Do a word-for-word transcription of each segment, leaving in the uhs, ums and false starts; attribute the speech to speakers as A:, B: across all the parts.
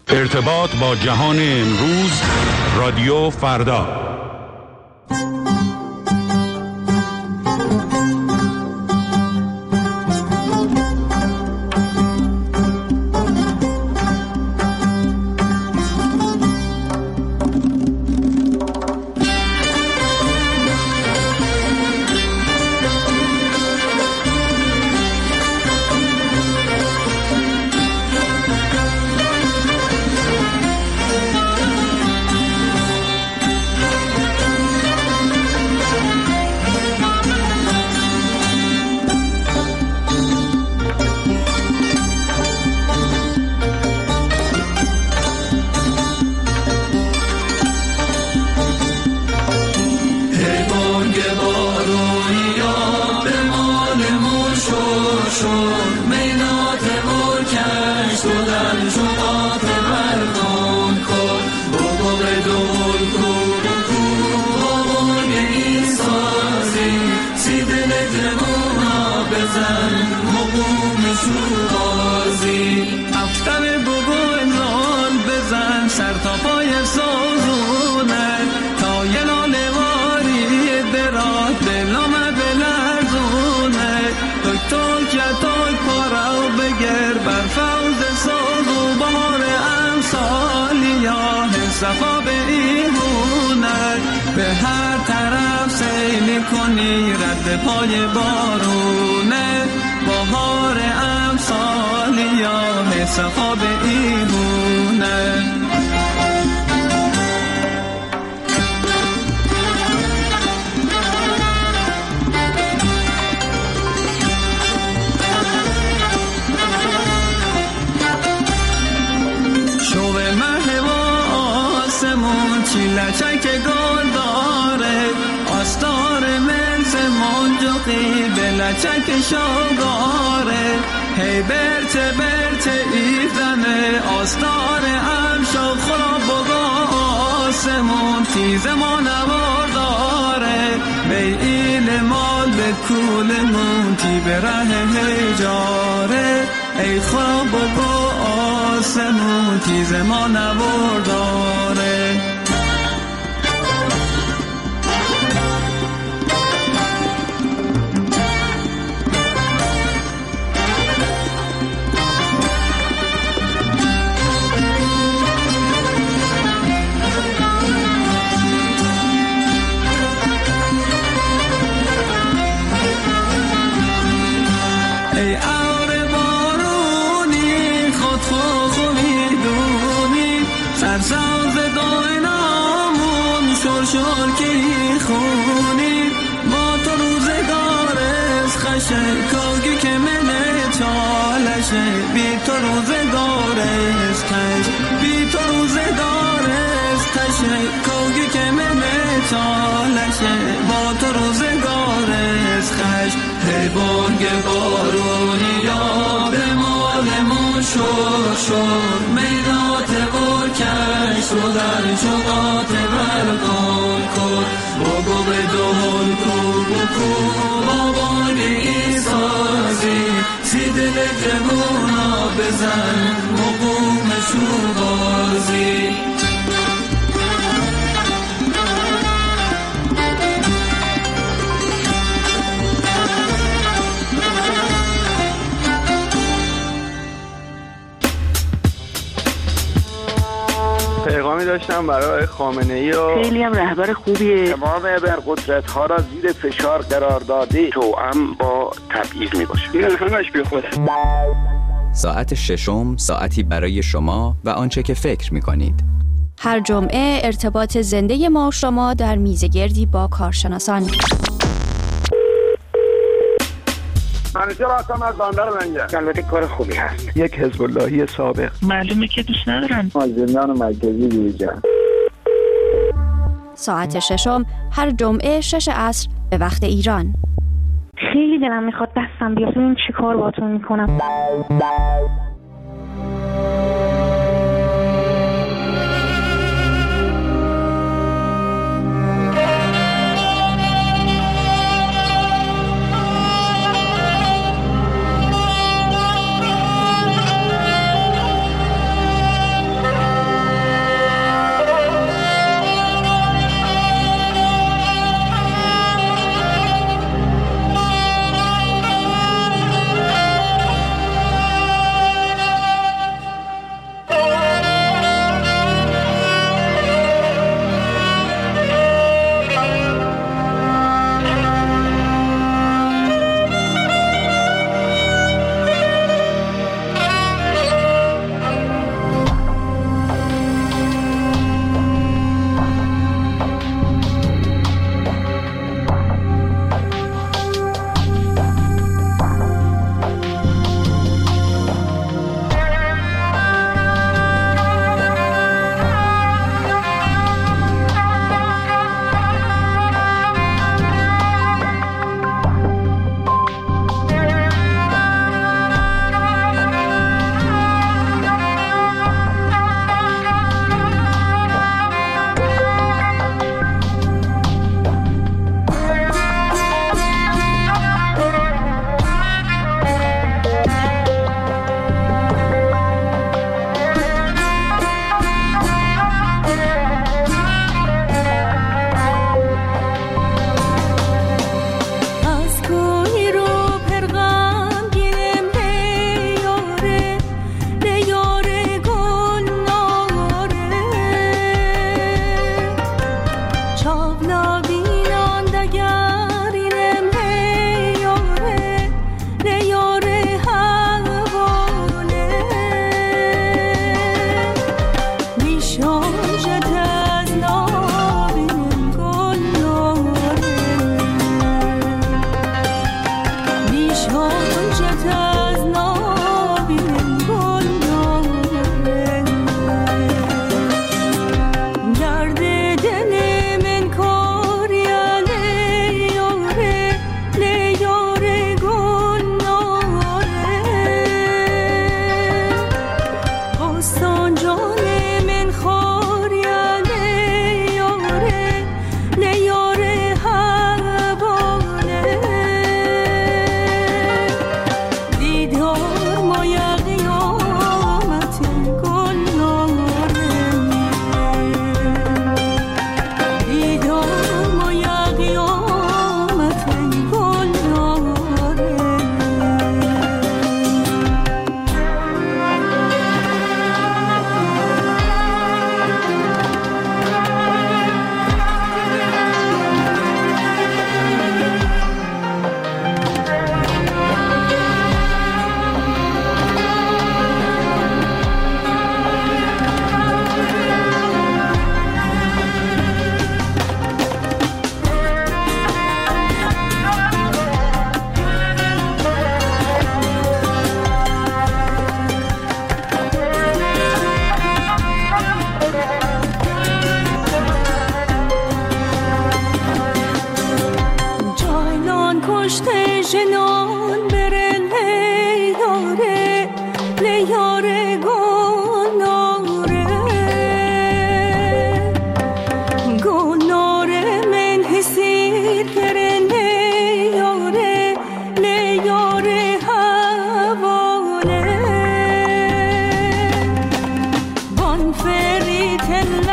A: ارتباط با جهان امروز، رادیو فردا.
B: صفا به ایمونت به هر طرف سیل کنی، رد پای بارونه بهار امسال یا صفا به ایمونت. لچک گل داره آستار منس منجقی به لچک شاگاره، هی برته برته ایزنه آستار امشا خراب بگا آسمون تیز ما نوار داره، به ایل مال به کول مونتی به ره هجاره، ای خراب بگا آسمون تیز ما نوار داره. ای آور بارونی خود خود خود میدونی، سرساز داینامون شور شور کی خونی، با تو روزگارست خشه کاگی که منه چالشه، بی تو روزگارست کش، بی تو روزگارست کشه کاگی که منه چالشه، با تو روزگارست خش. ای بانگ بارونی یا به مالمون شور شور، میدات و کش رو در شقات برگان کن، با گو به دول کو بکو با بانگ ای سازی، سی دل جمونا بزن مقوم شو بازی.
C: پیغامی داشتم برای خامنه‌ای و
D: خیلی هم رهبر خوبیه،
C: تمام ابرقدرت ها را زیر فشار قرار داده، توأم با تبعیض می باشه. این همش بی خوده.
E: ساعت ششم، ساعتی برای شما و آنچه که فکر می کنید.
F: هر جمعه ارتباط زنده ما و شما در میزگردی با کارشناسان.
C: منیجر هستم از بندر منجر. البته کار خوبی هست. یک حزب اللهی سابق.
D: معلومه که دوست ندارن.
C: از زندان مرکزی بیرون.
F: ساعت ششم هر جمعه شش عصر به وقت ایران.
D: خیلی دلم میخواد دستم بیاد ببین چی کار باهاتون میکنم.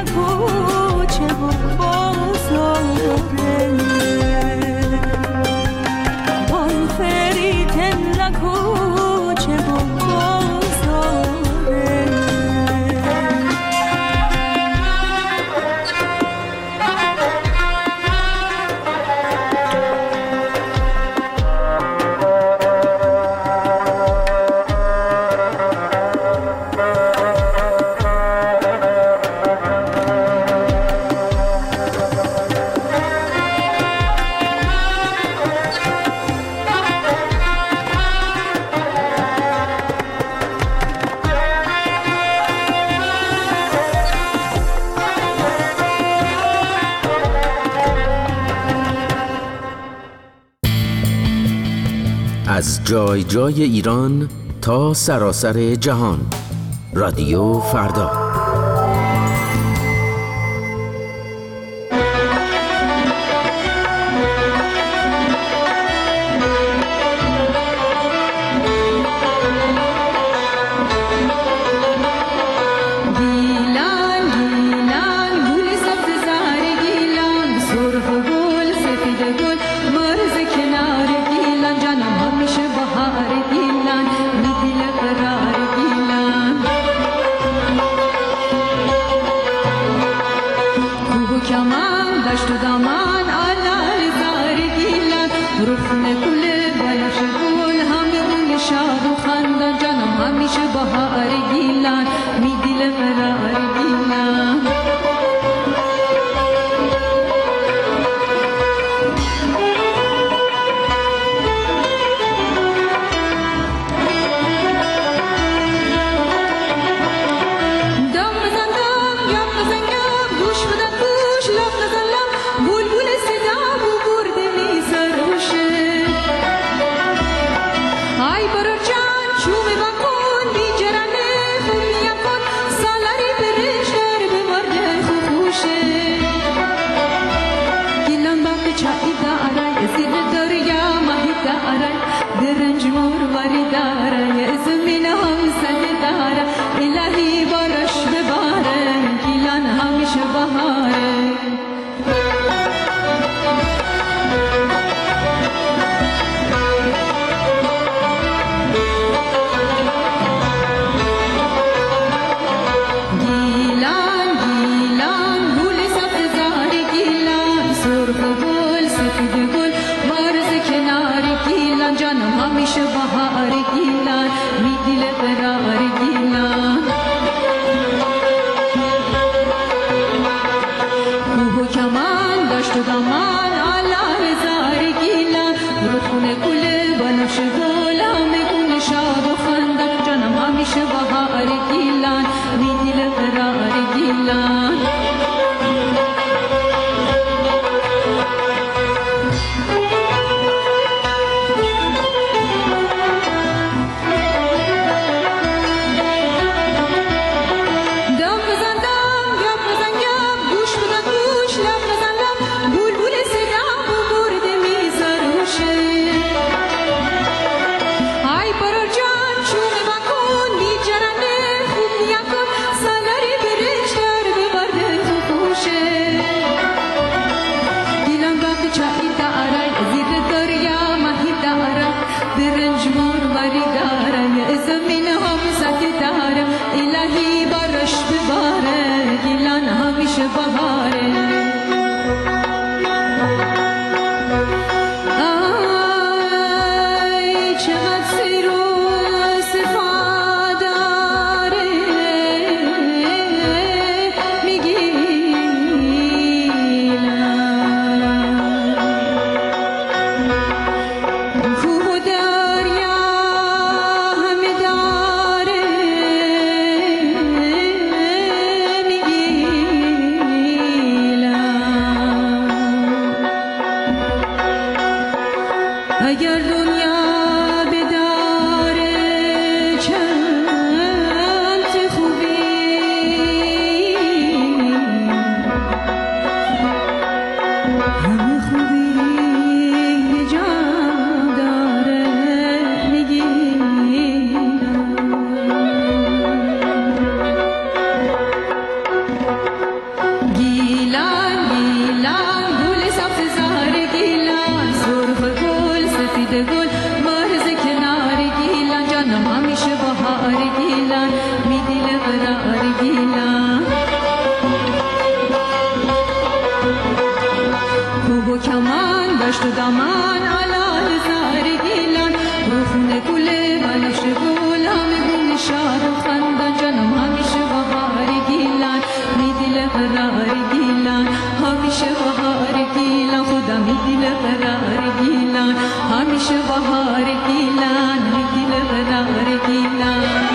G: از جای جای ایران تا سراسر جهان، رادیو فردا.
H: چقدر سیر و صفا داره شدم من علال زار گیلان رو خونه گله بنفش گل همه بون شاد و خندان جانم همیشه بهار گیلان می دل قرار گیلان همیشه بهار گیلان خدا می دل قرار گیلان همیشه بهار گیلان می دل قرار گیلان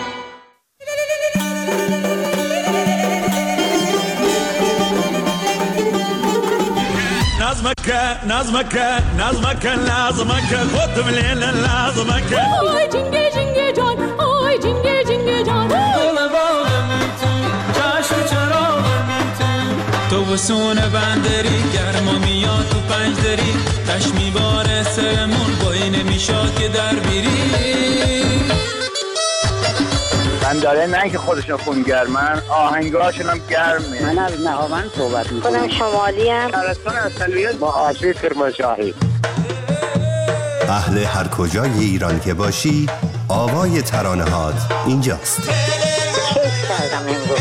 I: نظمك نظمك نظمك لازمك خد مليل لازمك
J: آی جنگه جنگه جان آی جنگه جنگه جان
B: گل باغم تو چشم چراغم تو تو بسون بندری گرما میاد تو پنج دری تش میباره سرمون بایی نمیشاد که در بیری
C: بنداره نه که خودشون خونگرمن آهنگاشون هم گرمه.
K: من از نهاوند صحبت میکنم.
L: خودم شمالی ام.
C: شهرستان اصلیت با آشی کرمانشاهی.
M: اهل هر کجای ایران که باشی آوای ترانه‌هات اینجاست.
L: کیف کردم امروز.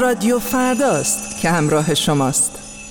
N: رادیو فرداست که همراه شماست.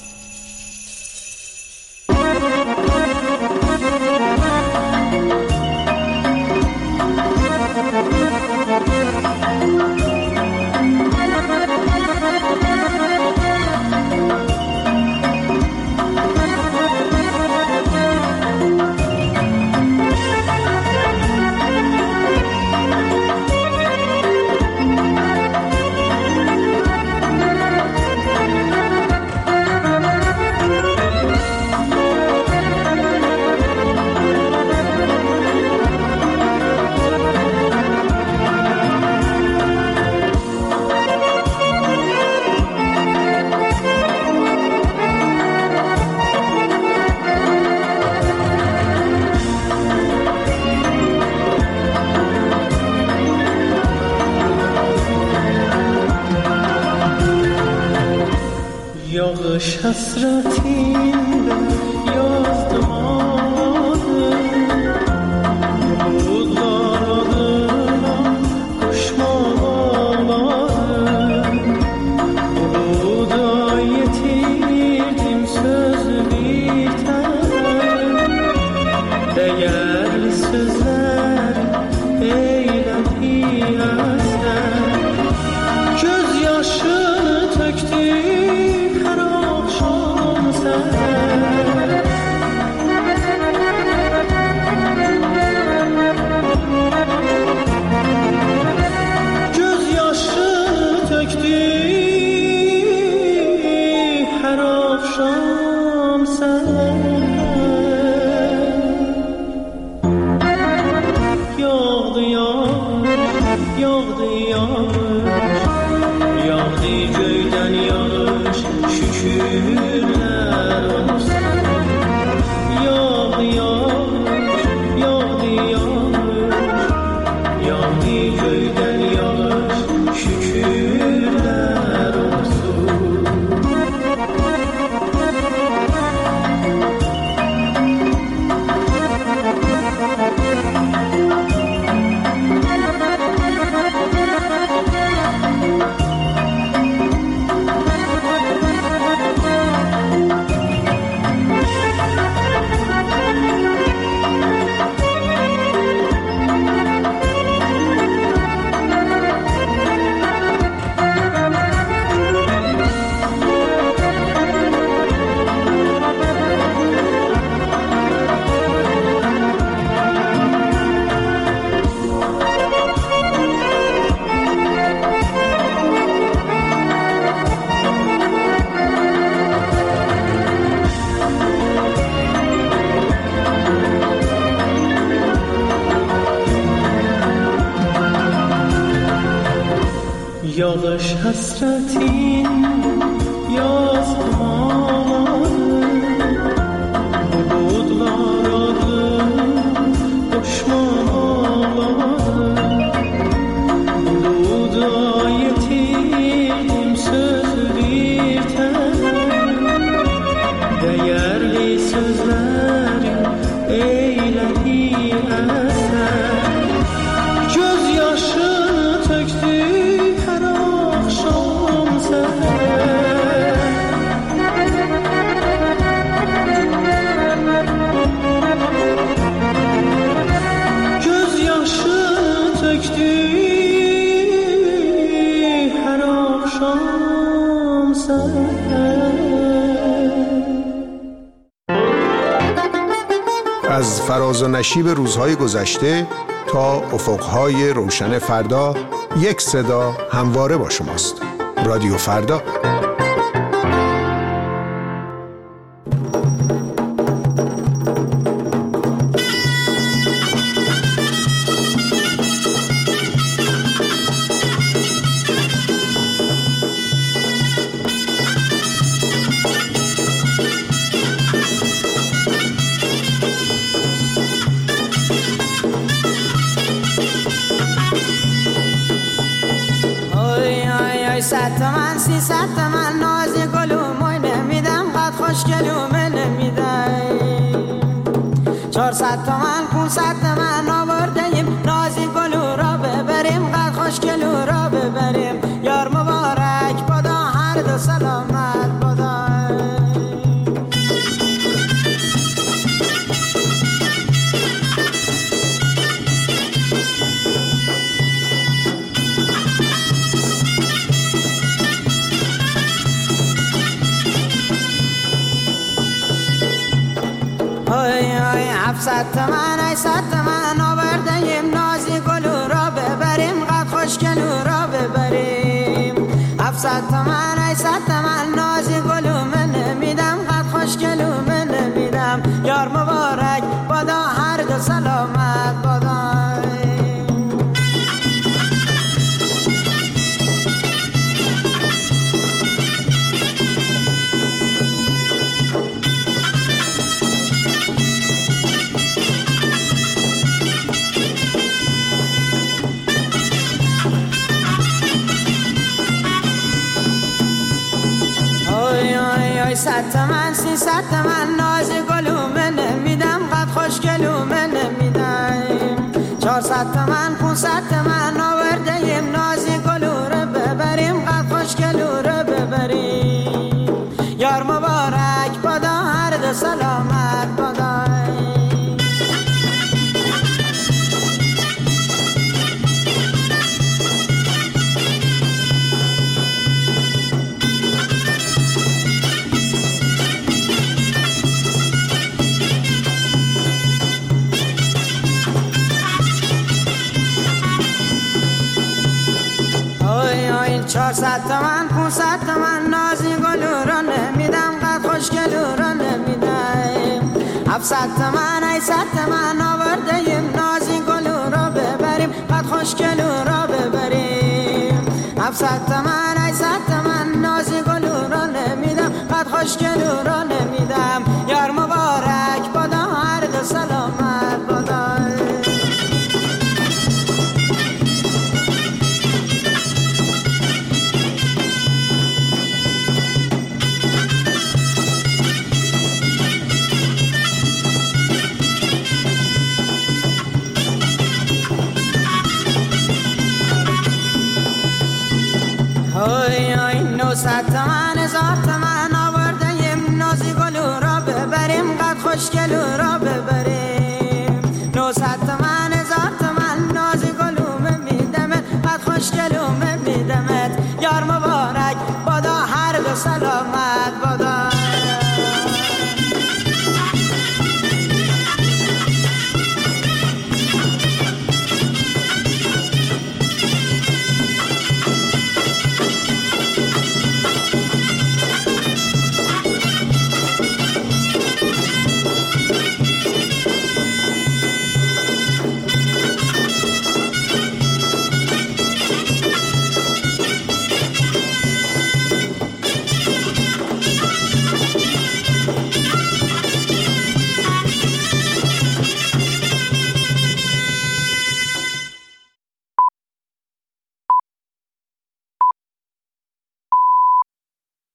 B: یادش حسرتی یاد ماده بود دارده من کشمان آماده بود آیتیدیم söz biter değerli sözler eyledi eser gözyaşını töktü یادش حسرتی یاد ماده بود دارده کشمان آماده بود آیتیدیم söz biter değerli sözler eyledi eser gözyaşını töktü
O: از فراز و نشیب روزهای گذشته تا افقهای روشن فردا، یک صدا همواره با شماست. رادیو فردا.
P: صد تومن سی صد تومن نازی گلوموی نمیدم قد خوشگلومه نمیدم چهارصد تومن پونصد تومن آوردیم نازی گلو را ببریم قد خوشگلو را ببریم یار مبارک بادا هفتصد تومن هشتصد تومن آوردیم نازی گلو را ببریم قد خوشگلو را ببریم هفتصد تومن هشتصد تومن نازی گلو من نمیدم قد خوشگلو من نمیدم یار مبارک بادا هر دو سلامت بادا صد تومن سیصد تومن ناز گلو من نمیدم قد خوشگلو من نمیدم چهارصد تومن پونصد تومن آوردیم نازی گلو رو ببریم قد خوشگلو رو ببریم یار مبارک بادا هر دو سلامت بادا چهارصد تومن پونصد تومن نازی گلو رو نمیدم قد خوشگلو رو نمیدم هفتصد تومن هشتصد تومن آوردیم نازی گلو رو ببریم قد خوشگلو رو ببریم هفتصد تومن هشتصد تومن نازی گلو رو نمیدم قد خوشگلو رو نمیدم یار مبارک بادا هر دو سلامت بادا نوصد تومن هزار تومن آوردیم نازی گلو را ببریم قد خوشگلو را ببریم نوصد تومن هزار تومن نازی گلو میدمت قد خوشگلو میدمت یار مبارک بادا هر دو سلامت بادا